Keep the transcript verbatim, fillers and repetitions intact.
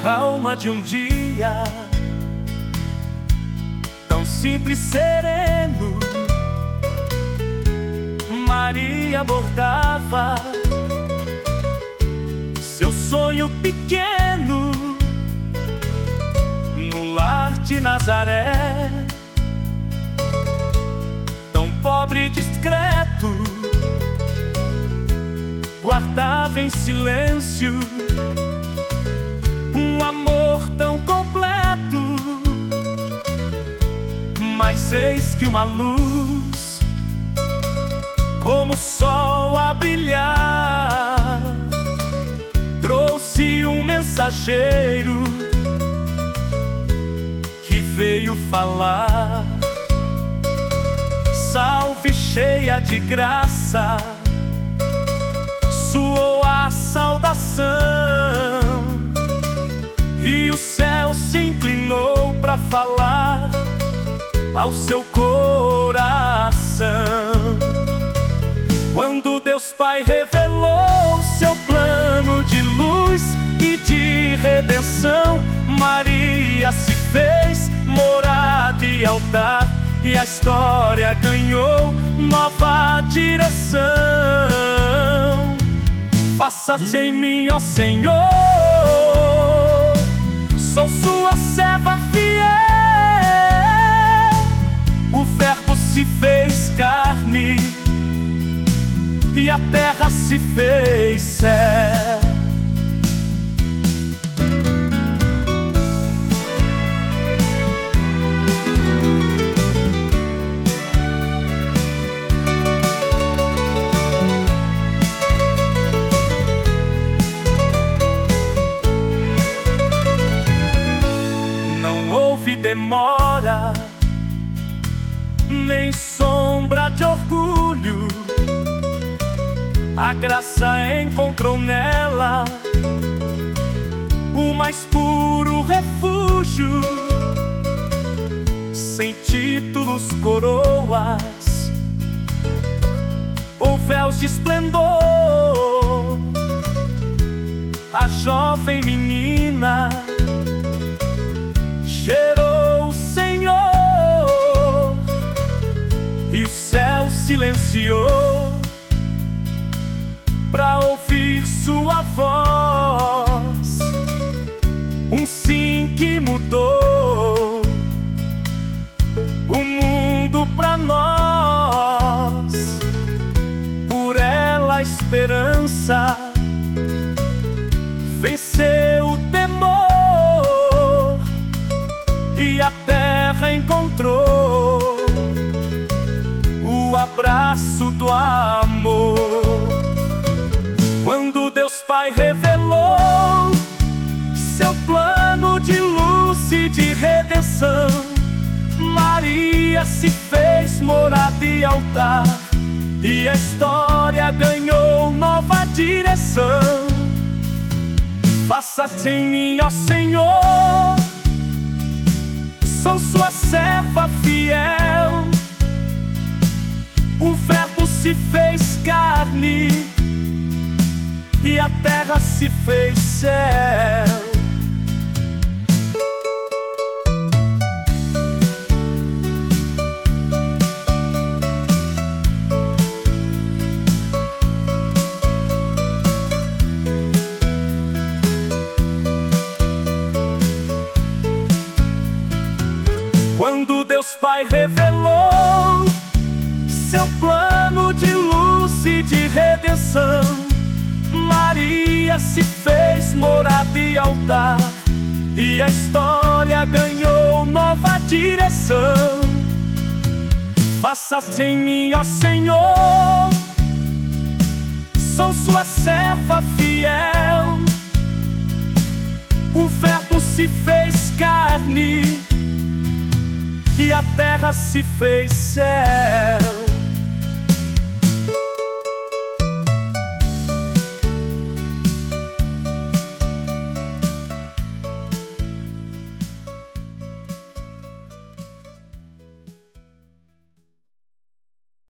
calma de um dia tão simples, sereno, Maria bordava seu sonho pequeno no lar de Nazaré. Tão pobre e discreto, guardava em silêncio um amor tão completo. Mas eis que uma luz, como o sol a brilhar, trouxe um mensageiro que veio falar: salve, cheia de graça, soou a saudação, e o céu se inclinou para falar ao seu coração. Quando Deus Pai revelou seu plano de luz e de redenção, Maria se fez morada e altar, e a história ganhou nova direção. Faça-se em mim, ó Senhor, sou sua serva fiel. O Verbo se fez carne e a terra se fez céu. Não houve demora, nem sombra de orgulho. A graça encontrou nela o mais puro refúgio. Sem títulos, coroas ou véus de esplendor, a jovem menina cheirou o Senhor, e o céu silenciou pra ouvir sua voz. Um sim que mudou o mundo pra nós. Por ela a esperança venceu o temor, e a terra encontrou o abraço do amor. Quando Deus Pai revelou seu plano de luz e de redenção, Maria se fez morada e altar, e a história ganhou nova direção. Faça-se em mim, ó Senhor, sou sua serva fiel. O Verbo se fez carne e a terra se fez céu. Quando Deus Pai revelou seu plano de luz e de redenção, Maria se fez morada e altar, e a história ganhou nova direção. Faça-se em mim, ó Senhor, sou sua serva fiel. O Verbo se fez carne e a terra se fez céu.